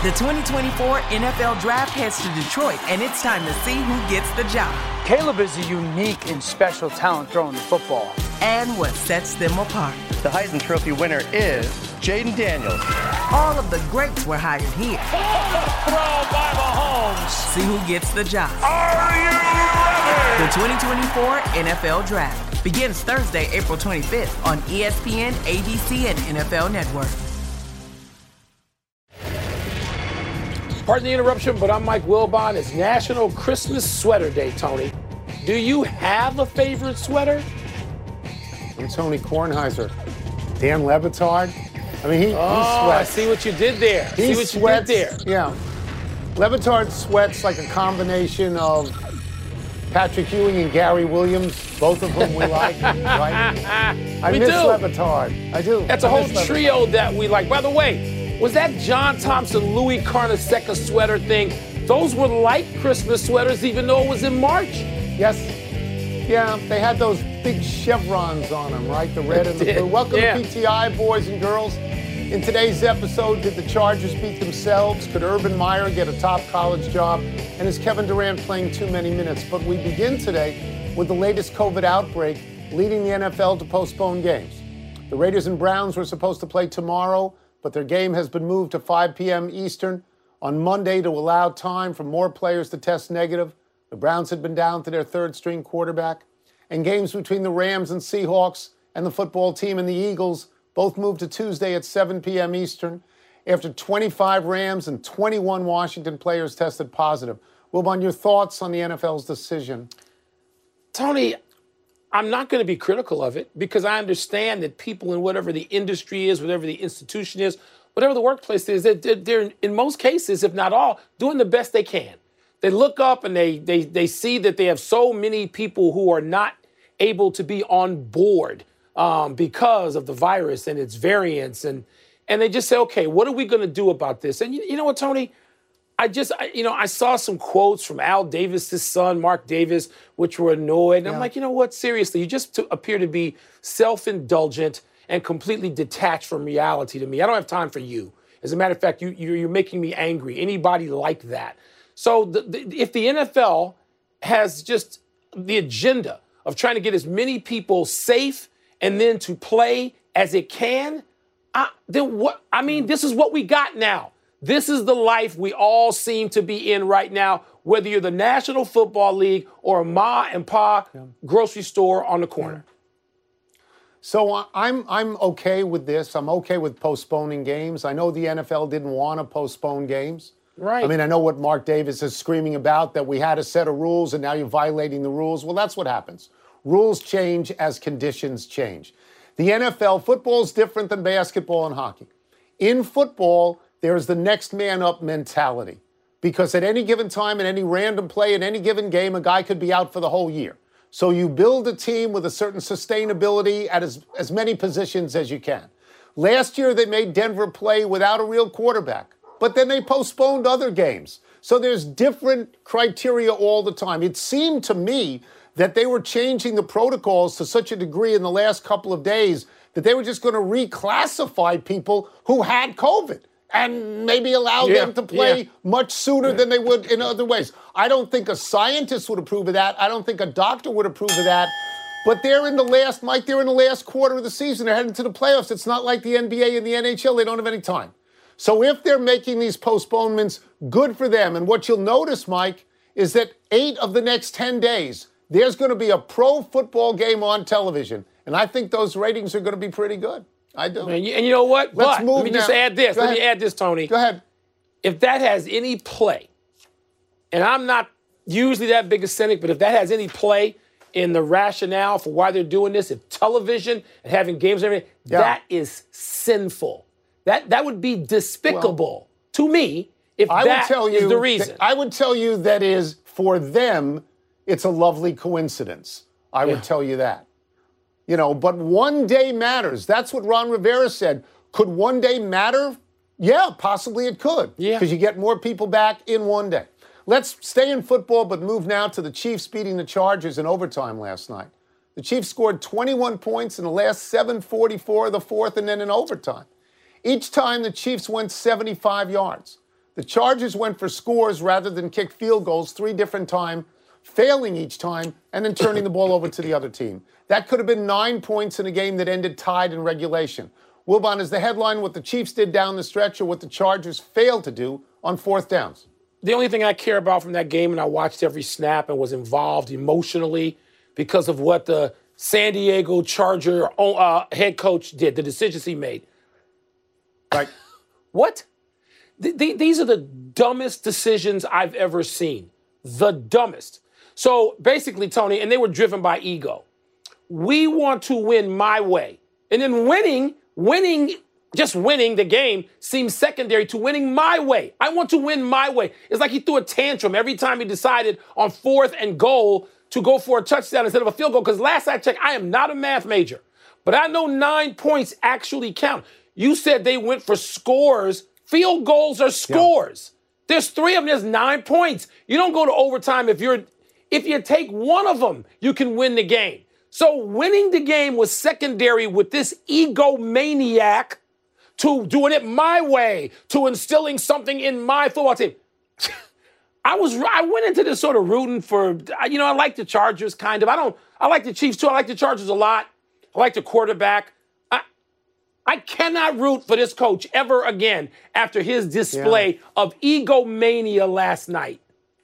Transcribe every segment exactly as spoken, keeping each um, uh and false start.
The twenty twenty-four N F L Draft heads to Detroit, and it's time to see who gets the job. Caleb is a unique and special talent throwing the football. And what sets them apart. The Heisman Trophy winner is Jaden Daniels. All of the greats were hired here. Throw by Mahomes. See who gets the job. Are you ready? The twenty twenty-four N F L Draft begins Thursday, April twenty-fifth on E S P N, A B C, and N F L Network. Pardon the interruption, but I'm Mike Wilbon. It's National Christmas Sweater Day, Tony. Do you have a favorite sweater? I'm Tony Kornheiser. Dan Le Batard. I mean, he, oh, he sweats. I see what you did there. He see what sweats, you did there. Yeah. Le Batard sweats like a combination of Patrick Ewing and Gary Williams, both of whom we like, right? I we miss do. Le Batard. I do. That's I a whole miss trio that we like. By the way, was that John Thompson, Louis Carnesecca sweater thing? Those were like Christmas sweaters, even though it was in March. Yes. Yeah, they had those big chevrons on them, right? The red and the blue. Welcome yeah. to P T I, boys and girls. In today's episode, did the Chargers beat themselves? Could Urban Meyer get a top college job? And is Kevin Durant playing too many minutes? But we begin today with the latest COVID outbreak leading the N F L to postpone games. The Raiders and Browns were supposed to play tomorrow, but their game has been moved to five p.m. Eastern on Monday to allow time for more players to test negative. The Browns had been down to their third-string quarterback. And games between the Rams and Seahawks and the football team and the Eagles both moved to Tuesday at seven p.m. Eastern after twenty-five Rams and twenty-one Washington players tested positive. Wilbon, your thoughts on the N F L's decision? Tony, I'm not going to be critical of it because I understand that people in whatever the industry is, whatever the institution is, whatever the workplace is, they're, they're in most cases, if not all, doing the best they can. They look up and they, they, they see that they have so many people who are not able to be on board um, because of the virus and its variants. And, and they just say, okay, what are we going to do about this? And you, you know what, Tony? I just, I, you know, I saw some quotes from Al Davis's son, Mark Davis, which were annoyed. And yeah. I'm like, you know what? Seriously, you just to appear to be self-indulgent and completely detached from reality to me. I don't have time for you. As a matter of fact, you, you're, you're making me angry. Anybody like that? So the, the, if the N F L has just the agenda of trying to get as many people safe and then to play as it can, I, then what? I mean, this is what we got now. This is the life we all seem to be in right now, whether you're the National Football League or a ma and pa yeah. grocery store on the corner. So uh, I'm I'm okay with this. I'm okay with postponing games. I know the N F L didn't want to postpone games. Right. I mean, I know what Mark Davis is screaming about, that we had a set of rules and now you're violating the rules. Well, that's what happens. Rules change as conditions change. The N F L, football is different than basketball and hockey. In football, there's the next man up mentality because at any given time, in any random play, in any given game, a guy could be out for the whole year. So you build a team with a certain sustainability at as, as many positions as you can. Last year, they made Denver play without a real quarterback. But then they postponed other games. So there's different criteria all the time. It seemed to me that they were changing the protocols to such a degree in the last couple of days that they were just going to reclassify people who had COVID and maybe allow yeah, them to play yeah. much sooner than they would in other ways. I don't think a scientist would approve of that. I don't think a doctor would approve of that. But they're in the last, Mike, they're in the last quarter of the season. They're heading to the playoffs. It's not like the N B A and the N H L. They don't have any time. So if they're making these postponements, good for them. And what you'll notice, Mike, is that eight of the next ten days, there's going to be a pro football game on television. And I think those ratings are going to be pretty good. I do. And you, and you know what? Let's but move let me now. just add this. Go let ahead. me add this, Tony. Go ahead. If that has any play, and I'm not usually that big a cynic, but if that has any play in the rationale for why they're doing this, if television and having games and everything, yeah. that is sinful. That that would be despicable well, to me if I that would tell you is the reason. That, I would tell you that is, for them, it's a lovely coincidence. I yeah. would tell you that. You know, but one day matters. That's what Ron Rivera said. Could one day matter? Yeah, possibly it could. Yeah. Because you get more people back in one day. Let's stay in football, but move now to the Chiefs beating the Chargers in overtime last night. The Chiefs scored twenty-one points in the last seven forty-four of the fourth and then in overtime. Each time the Chiefs went seventy-five yards. The Chargers went for scores rather than kick field goals three different times, failing each time, and then turning the ball over to the other team. That could have been nine points in a game that ended tied in regulation. Wilbon, is the headline what the Chiefs did down the stretch or what the Chargers failed to do on fourth downs? The only thing I care about from that game, and I watched every snap and was involved emotionally because of what the San Diego Charger uh, head coach did, the decisions he made. Right. What? Th- th- these are the dumbest decisions I've ever seen. The dumbest. So basically, Tony, and they were driven by ego. We want to win my way. And then winning, winning, just winning the game seems secondary to winning my way. I want to win my way. It's like he threw a tantrum every time he decided on fourth and goal to go for a touchdown instead of a field goal. Because last I checked, I am not a math major. But I know nine points actually count. You said they went for scores. Field goals are scores. Yeah. There's three of them. There's nine points. You don't go to overtime if you're, if you take one of them, you can win the game. So winning the game was secondary with this egomaniac to doing it my way, to instilling something in my football team. I was, I went into this sort of rooting for, you know, I like the Chargers kind of. I don't, I like the Chiefs too. I like the Chargers a lot. I like the quarterback. I, I cannot root for this coach ever again after his display yeah. of egomania last night.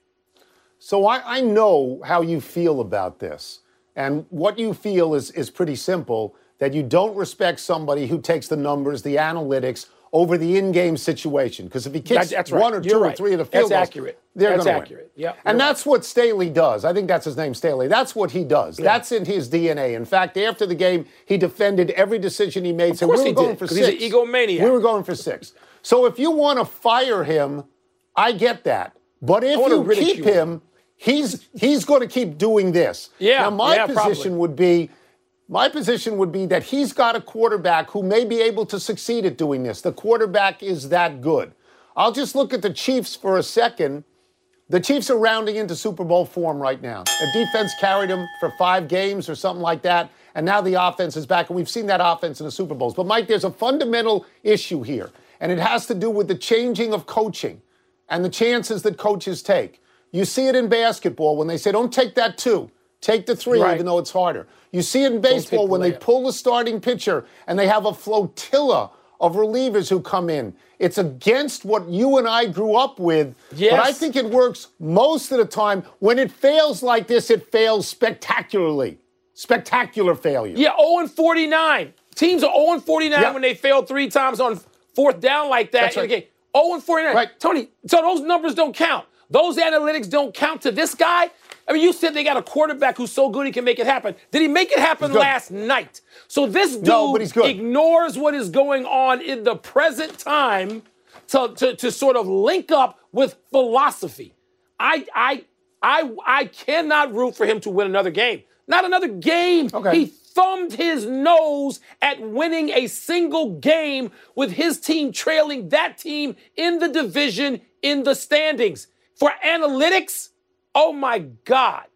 So I, I know how you feel about this. And what you feel is, is pretty simple, that you don't respect somebody who takes the numbers, the analytics, over the in-game situation. Because if he kicks that's right. one or You're two right. or three of the field that's goals, accurate. they're That's going to accurate. win. Yep, and right. that's what Staley does. I think that's his name, Staley. That's what he does. Yeah. That's in his D N A. In fact, after the game, he defended every decision he made. Of So course we were he going did, for 'cause six. he's an egomaniac. We were going for six. So if you want to fire him, I get that. But if you keep him, he's he's going to keep doing this. Yeah. Now, my yeah, position probably. would be, my position would be that he's got a quarterback who may be able to succeed at doing this. The quarterback is that good. I'll just look at the Chiefs for a second. The Chiefs are rounding into Super Bowl form right now. The defense carried them for five games or something like that, and now the offense is back, and we've seen that offense in the Super Bowls. But, Mike, there's a fundamental issue here, and it has to do with the changing of coaching and the chances that coaches take. You see it in basketball when they say, don't take that two. Take the three, right. even though it's harder. You see it in baseball when they pull the starting pitcher and they have a flotilla of relievers who come in. It's against what you and I grew up with. Yes. But I think it works most of the time. When it fails like this, it fails spectacularly. Spectacular failure. Yeah, oh and forty-nine. Teams are oh and forty-nine yep. when they fail three times on fourth down like that. That's right. Okay, oh and forty-nine. Right. Tony, so those numbers don't count. Those analytics don't count to this guy. I mean, you said they got a quarterback who's so good he can make it happen. Did he make it happen last night? So this dude no, but he's good. ignores what is going on in the present time to, to, to sort of link up with philosophy. I, I, I, I cannot root for him to win another game. Not another game. Okay. He thumbed his nose at winning a single game with his team trailing that team in the division in the standings. For analytics, oh my God.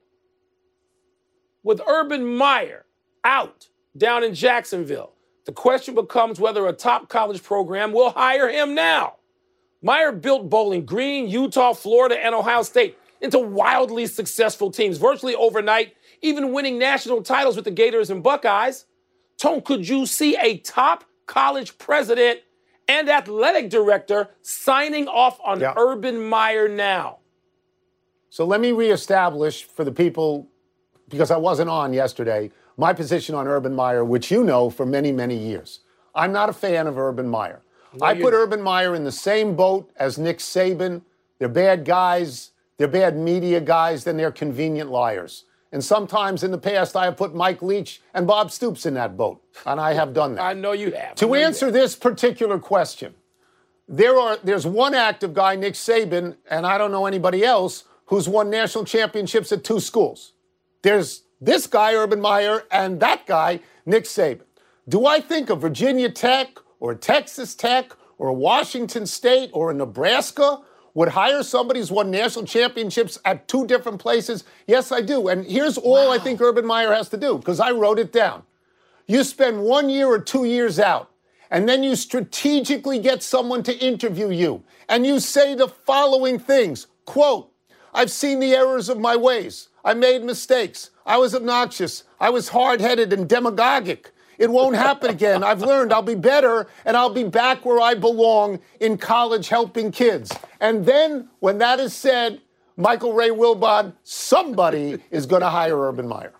With Urban Meyer out down in Jacksonville, the question becomes whether a top college program will hire him now. Meyer built Bowling Green, Utah, Florida, and Ohio State into wildly successful teams, virtually overnight, even winning national titles with the Gators and Buckeyes. Tone, could you see a top college president and athletic director signing off on yeah. Urban Meyer now? So let me reestablish for the people, because I wasn't on yesterday, my position on Urban Meyer, which you know for many, many years. I'm not a fan of Urban Meyer. No, I put not. Urban Meyer in the same boat as Nick Saban. They're bad guys. They're bad media guys. Then they're convenient liars. And sometimes in the past, I have put Mike Leach and Bob Stoops in that boat. And I have done that. I know you have. To answer this particular question, there are there's one active guy, Nick Saban, and I don't know anybody else, who's won national championships at two schools. There's this guy, Urban Meyer, and that guy, Nick Saban. Do I think a Virginia Tech or a Texas Tech or a Washington State or a Nebraska would hire somebody who's won national championships at two different places? Yes, I do. And here's all wow. I think Urban Meyer has to do, because I wrote it down. You spend one year or two years out, and then you strategically get someone to interview you, and you say the following things, quote, I've seen the errors of my ways. I made mistakes. I was obnoxious. I was hard-headed and demagogic. It won't happen again. I've learned I'll be better, and I'll be back where I belong in college helping kids. And then, when that is said, Michael Ray Wilbon, somebody is going to hire Urban Meyer.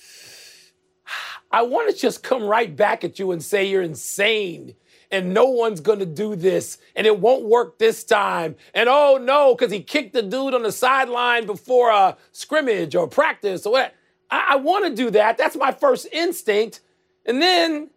I want to just come right back at you and say you're insane and no one's going to do this and it won't work this time. And oh no, because he kicked the dude on the sideline before a scrimmage or practice or what. I, I want to do that. That's my first instinct. And then,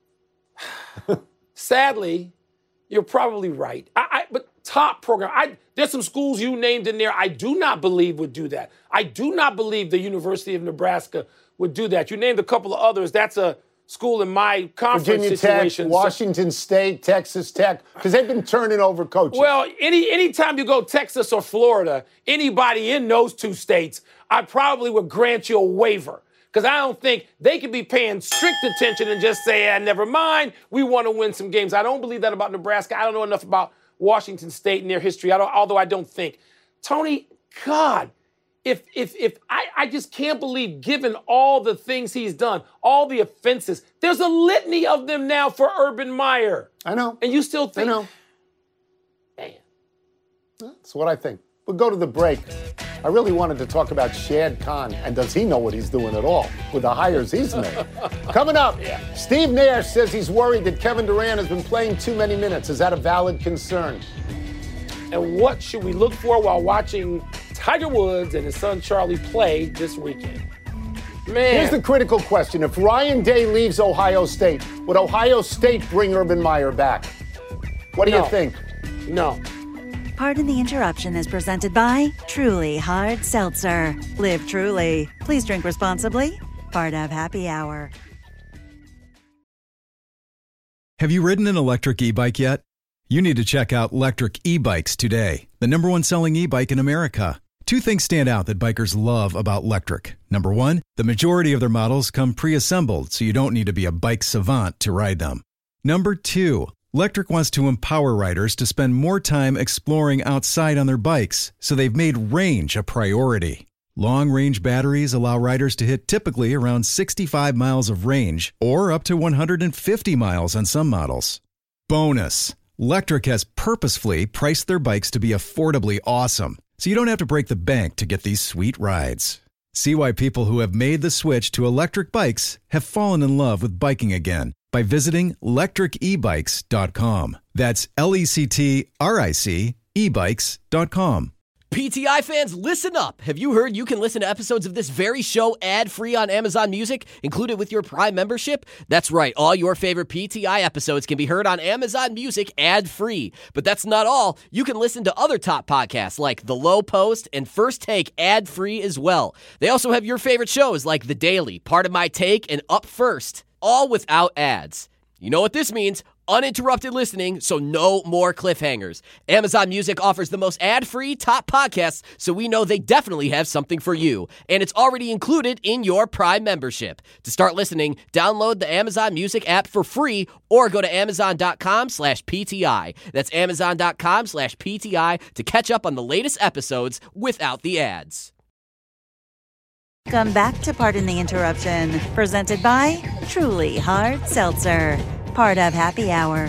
sadly, you're probably right. I, I, but top program, I, there's some schools you named in there I do not believe would do that. I do not believe the University of Nebraska would do that. You named a couple of others. That's a school in my conference Virginia situation. Tech, Washington State, Texas Tech, because they've been turning over coaches. Well, any anytime you go Texas or Florida, anybody in those two states, I probably would grant you a waiver. Because I don't think they could be paying strict attention and just say, ah, never mind, we want to win some games. I don't believe that about Nebraska. I don't know enough about Washington State and their history, I don't, although I don't think. Tony, God, if if if I, I just can't believe, given all the things he's done, all the offenses, there's a litany of them now for Urban Meyer. I know. And you still think. I know. Man. That's what I think. We'll go to the break. I really wanted to talk about Shad Khan, and does he know what he's doing at all with the hires he's made? Coming up, yeah. Steve Nash says he's worried that Kevin Durant has been playing too many minutes. Is that a valid concern? And what should we look for while watching Tiger Woods and his son Charlie play this weekend? Man. Here's the critical question. If Ryan Day leaves Ohio State, would Ohio State bring Urban Meyer back? What do no. you think? No. Pardon the Interruption is presented by Truly Hard Seltzer. Live truly. Please drink responsibly. Part of Happy Hour. Have you ridden an electric e-bike yet? You need to check out Lectric E-Bikes today, the number one selling e-bike in America. Two things stand out that bikers love about Lectric. Number one, the majority of their models come pre-assembled, so you don't need to be a bike savant to ride them. Number two, Lectric wants to empower riders to spend more time exploring outside on their bikes, so they've made range a priority. Long-range batteries allow riders to hit typically around sixty-five miles of range, or up to one hundred fifty miles on some models. Bonus, Lectric has purposefully priced their bikes to be affordably awesome, so you don't have to break the bank to get these sweet rides. See why people who have made the switch to electric bikes have fallen in love with biking again by visiting lectric e bikes dot com. That's L E C T R I C e bikes dot com. P T I fans, listen up. Have you heard you can listen to episodes of this very show ad-free on Amazon Music, included with your Prime membership? That's right. All your favorite P T I episodes can be heard on Amazon Music ad-free. But that's not all. You can listen to other top podcasts like The Low Post and First Take ad-free as well. They also have your favorite shows like The Daily, Part of My Take, and Up First, all without ads. You know what this means? Uninterrupted listening, so no more cliffhangers. Amazon Music offers the most ad-free top podcasts, so we know they definitely have something for you. And it's already included in your Prime membership. To start listening, download the Amazon Music app for free or go to amazon.com slash PTI. That's amazon.com slash PTI to catch up on the latest episodes without the ads. Come back to Pardon the Interruption, presented by Truly Hard Seltzer. Part of Happy Hour.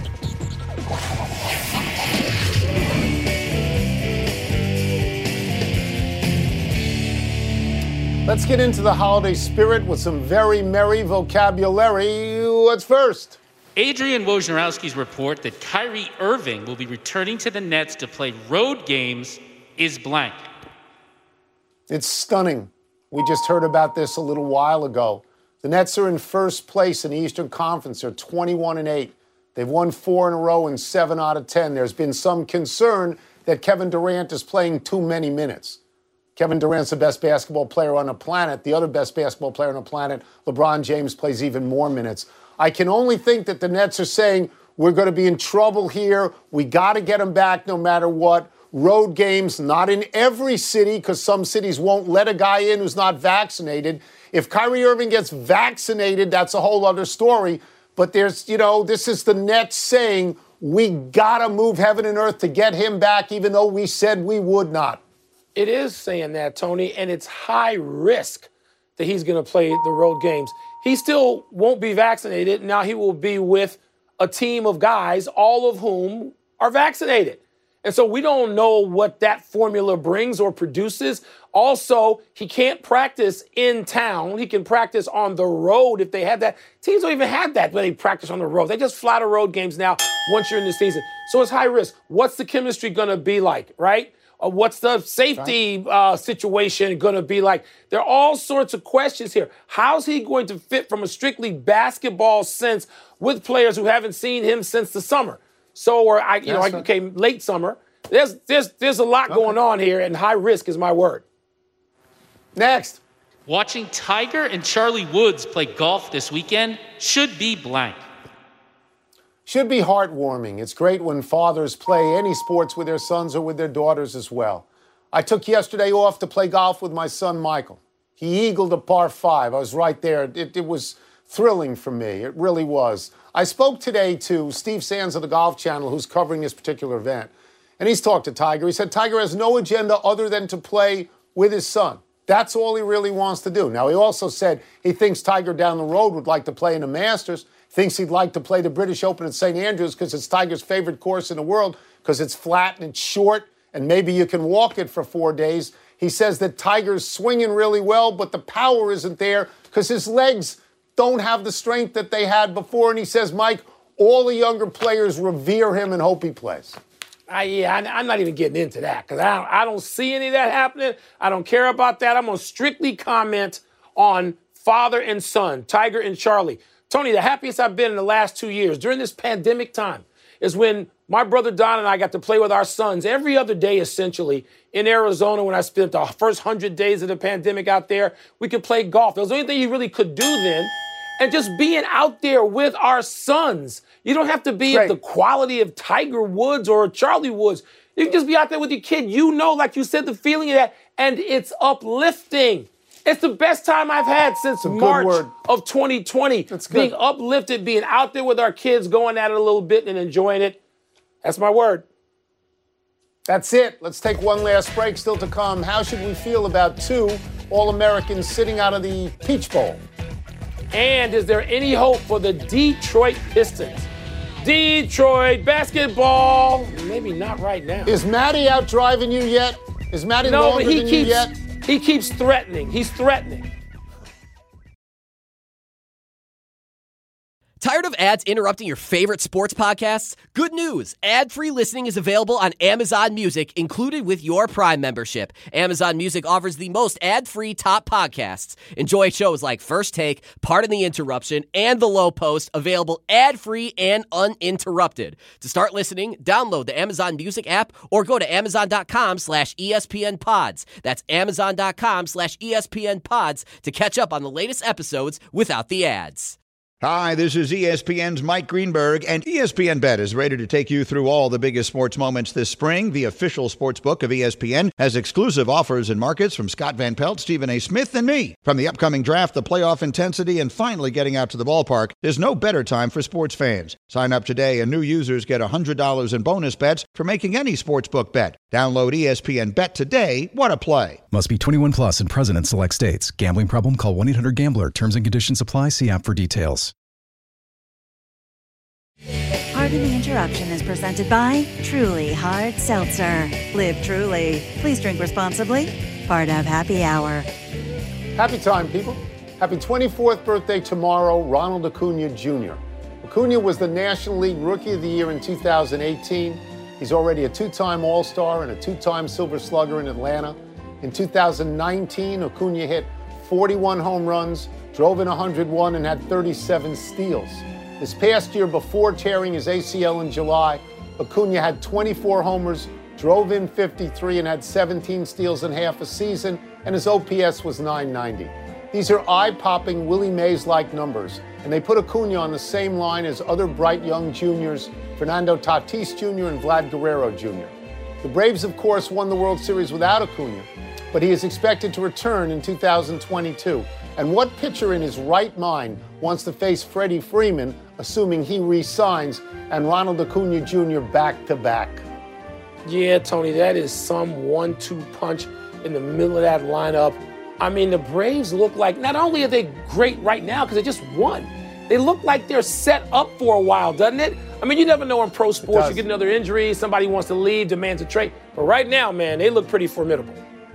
Let's get into the holiday spirit with some very merry vocabulary. What's first? Adrian Wojnarowski's report that Kyrie Irving will be returning to the Nets to play road games is blank. It's stunning. We just heard about this a little while ago. The Nets are in first place in the Eastern Conference. They're twenty-one and eight. They've won four in a row and seven out of ten. There's been some concern that Kevin Durant is playing too many minutes. Kevin Durant's the best basketball player on the planet. The other best basketball player on the planet, LeBron James, plays even more minutes. I can only think that the Nets are saying, we're going to be in trouble here. We got to get him back no matter what. Road games, not in every city, because some cities won't let a guy in who's not vaccinated. If Kyrie Irving gets vaccinated, that's a whole other story. but there's, you know, this is the Nets saying we got to move heaven and earth to get him back, even though we said we would not. It is saying that, Tony, and it's high risk that he's going to play the road games. He still won't be vaccinated. Now he will be with a team of guys, all of whom are vaccinated. And so we don't know what that formula brings or produces. Also, he can't practice in town. He can practice on the road if they have that. Teams don't even have that when they practice on the road. They just fly to road games now once you're in the season. So it's high risk. What's the chemistry going to be like, right? Uh, what's the safety uh, situation going to be like? There are all sorts of questions here. How's he going to fit from a strictly basketball sense with players who haven't seen him since the summer? So, or I, you That's know, I came right. late summer. There's, there's, there's a lot okay. going on here, and high risk is my word. Next. Watching Tiger and Charlie Woods play golf this weekend should be blank. Should be heartwarming. It's great when fathers play any sports with their sons or with their daughters as well. I took yesterday off to play golf with my son, Michael. He eagled a par five. I was right there. It, it was thrilling for me. It really was. I spoke today to Steve Sands of the Golf Channel, who's covering this particular event. And he's talked to Tiger. He said Tiger has no agenda other than to play with his son. That's all he really wants to do. Now, he also said he thinks Tiger down the road would like to play in the Masters, thinks he'd like to play the British Open at Saint Andrews because it's Tiger's favorite course in the world because it's flat and it's short and maybe you can walk it for four days. He says that Tiger's swinging really well, but the power isn't there because his legs don't have the strength that they had before. And he says, Mike, all the younger players revere him and hope he plays. I, yeah, I, I'm not even getting into that because I don't, I don't see any of that happening. I don't care about that. I'm going to strictly comment on father and son, Tiger and Charlie. Tony, the happiest I've been in the last two years during this pandemic time is when my brother Don and I got to play with our sons every other day, essentially, in Arizona when I spent the first one hundred days of the pandemic out there. We could play golf. That was the only thing you really could do then. And just being out there with our sons. You don't have to be at the quality of Tiger Woods or Charlie Woods. You can just be out there with your kid. You know, like you said, the feeling of that. And it's uplifting. It's the best time I've had since March of twenty twenty. That's good. Being uplifted, being out there with our kids, going at it a little bit and enjoying it. That's my word. That's it. Let's take one last break. Still to come. How should we feel about two All-Americans sitting out of the Peach Bowl? And is there any hope for the Detroit Pistons? Detroit basketball. Maybe not right now. Is Matty out driving you yet? Is Matty no, longer but he than keeps, you yet? He keeps threatening. He's threatening. Tired of ads interrupting your favorite sports podcasts? Good news. Ad-free listening is available on Amazon Music, included with your Prime membership. Amazon Music offers the most ad-free top podcasts. Enjoy shows like First Take, Pardon the Interruption, and The Low Post, available ad-free and uninterrupted. To start listening, download the Amazon Music app or go to amazon.com slash ESPN pods. That's amazon.com slash ESPN pods to catch up on the latest episodes without the ads. Hi, this is E S P N's Mike Greenberg, and E S P N Bet is ready to take you through all the biggest sports moments this spring. The official sports book of E S P N has exclusive offers and markets from Scott Van Pelt, Stephen A. Smith, and me. From the upcoming draft, the playoff intensity, and finally getting out to the ballpark, there's no better time for sports fans. Sign up today, and new users get one hundred dollars in bonus bets for making any sportsbook bet. Download E S P N Bet today. What a play. Must be twenty-one plus and present in select states. Gambling problem? Call one eight hundred gambler. Terms and conditions apply. See app for details. Pardon the Interruption is presented by Truly Hard Seltzer. Live Truly. Please drink responsibly. Part of Happy Hour. Happy time, people. Happy twenty-fourth birthday tomorrow, Ronald Acuna Junior Acuna was the National League Rookie of the Year in two thousand eighteen. He's already a two-time All-Star and a two-time Silver Slugger in Atlanta. In two thousand nineteen, Acuna hit forty-one home runs, drove in one hundred one, and had thirty-seven steals. This past year, before tearing his A C L in July, Acuna had twenty-four homers, drove in fifty-three, and had seventeen steals in half a season, and his O P S was nine ninety. These are eye-popping Willie Mays-like numbers, and they put Acuna on the same line as other bright young juniors, Fernando Tatis Junior and Vlad Guerrero Junior The Braves, of course, won the World Series without Acuna, but he is expected to return in two thousand twenty-two. And what pitcher in his right mind wants to face Freddie Freeman, assuming he re-signs, and Ronald Acuna Junior back-to-back. Yeah, Tony, that is some one two punch in the middle of that lineup. I mean, the Braves look like, not only are they great right now because they just won, they look like they're set up for a while, doesn't it? I mean, you never know in pro sports. You get another injury, somebody wants to leave, demands a trade. But right now, man, they look pretty formidable.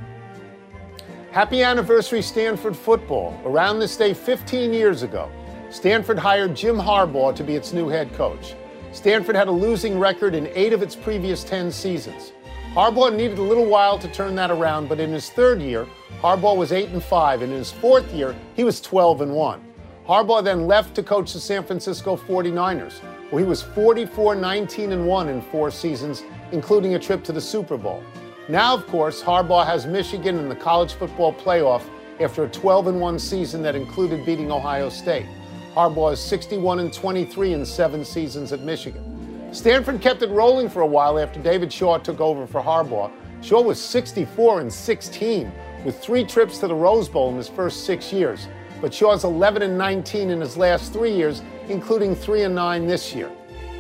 Happy anniversary, Stanford football. Around this day fifteen years ago, Stanford hired Jim Harbaugh to be its new head coach. Stanford had a losing record in eight of its previous ten seasons. Harbaugh needed a little while to turn that around, but in his third year, Harbaugh was eight and five, and in his fourth year, he was twelve and one. Harbaugh then left to coach the San Francisco forty-niners, where he was forty-four, nineteen and one in four seasons, including a trip to the Super Bowl. Now, of course, Harbaugh has Michigan in the college football playoff after a twelve and one season that included beating Ohio State. Harbaugh is sixty-one and twenty-three in seven seasons at Michigan. Stanford kept it rolling for a while after David Shaw took over for Harbaugh. Shaw was sixty-four and sixteen with three trips to the Rose Bowl in his first six years. But Shaw's eleven and nineteen in his last three years, including three and nine this year.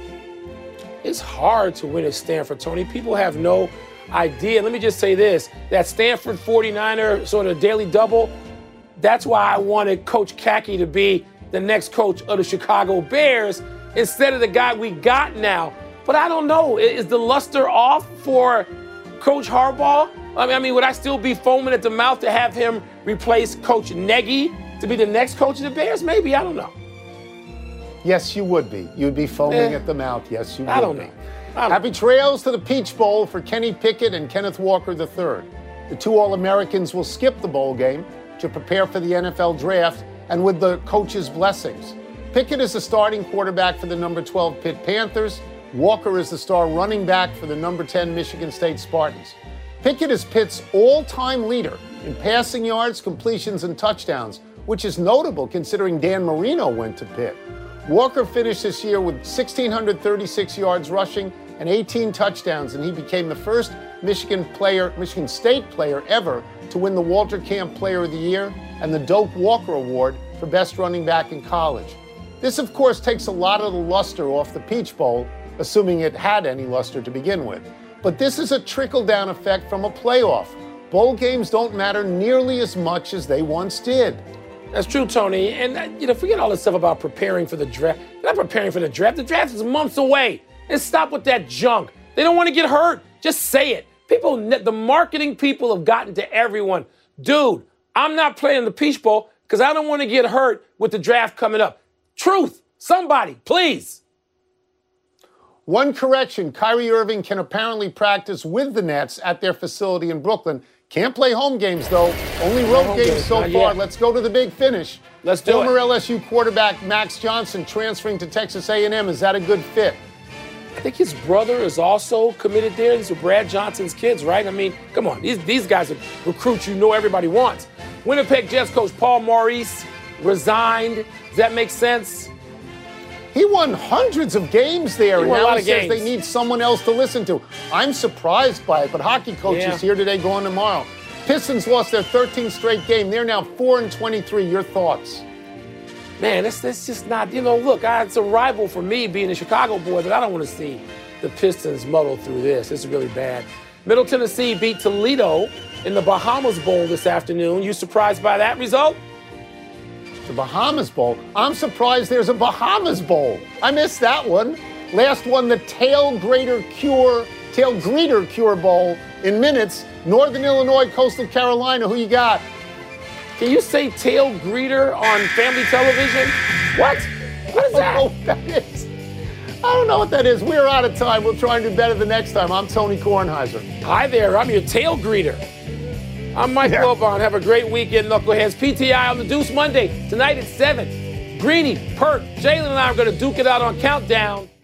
It's hard to win at Stanford, Tony. People have no idea. Let me just say this, that Stanford forty-niner sort of daily double, that's why I wanted Coach Kaki to be the next coach of the Chicago Bears instead of the guy we got now. But I don't know, is the luster off for Coach Harbaugh? I mean, I mean, would I still be foaming at the mouth to have him replace Coach Nagy to be the next coach of the Bears? Maybe, I don't know. Yes, you would be. You'd be foaming Eh, at the mouth. Yes, you would I don't be. know. I don't Happy trails to the Peach Bowl for Kenny Pickett and Kenneth Walker the third. The two All-Americans will skip the bowl game to prepare for the N F L draft and with the coach's blessings. Pickett is the starting quarterback for the number twelve Pitt Panthers. Walker is the star running back for the number ten Michigan State Spartans. Pickett is Pitt's all-time leader in passing yards, completions, and touchdowns, which is notable considering Dan Marino went to Pitt. Walker finished this year with one thousand six hundred thirty-six yards rushing and eighteen touchdowns, and he became the first Michigan player, Michigan State player ever to win the Walter Camp Player of the Year and the Doak Walker Award for best running back in college. This, of course, takes a lot of the luster off the Peach Bowl, assuming it had any luster to begin with. But this is a trickle-down effect from a playoff. Bowl games don't matter nearly as much as they once did. That's true, Tony. And, uh, you know, forget all this stuff about preparing for the draft. They're not preparing for the draft. The draft is months away. And stop with that junk. They don't want to get hurt. Just say it. People, the marketing people have gotten to everyone. Dude, I'm not playing the Peach Bowl because I don't want to get hurt with the draft coming up. Truth. Somebody, please. One correction, Kyrie Irving can apparently practice with the Nets at their facility in Brooklyn. Can't play home games, though. Only road home games games, so not far. yet. Let's go to the big finish. Let's do Former it. L S U quarterback Max Johnson transferring to Texas A and M. Is that a good fit? I think his brother is also committed there. These are Brad Johnson's kids, right? I mean, come on. These, these guys are recruits you know everybody wants. Winnipeg Jets coach Paul Maurice resigned. Does that make sense? He won hundreds of games there, He and won a now lot he of says games. they need someone else to listen to. I'm surprised by it, but hockey coaches Yeah. here today, going tomorrow. Pistons lost their thirteenth straight game. They're now four and twenty-three. Your thoughts? Man, that's, that's just not, you know, look, I, it's a rival for me being a Chicago boy, but I don't want to see the Pistons muddle through this. It's really bad. Middle Tennessee beat Toledo in the Bahamas Bowl this afternoon. You surprised by that result? The Bahamas Bowl. I'm surprised there's a Bahamas Bowl. I missed that one. Last one, the Tail Grater Cure, Tail Greeter Cure Bowl in minutes. Northern Illinois, Coastal Carolina. Who you got? Can you say tail greeter on family television? What? What is I that? don't know what that is. I don't know what that is. We're out of time. We'll try and do better the next time. I'm Tony Kornheiser. Hi there, I'm your tail greeter. I'm Mike Yeah. Wilbon. Have a great weekend, Knuckleheads. P T I on the Deuce Monday, tonight at seven. Greeny, Perk, Jalen and I are going to duke it out on Countdown.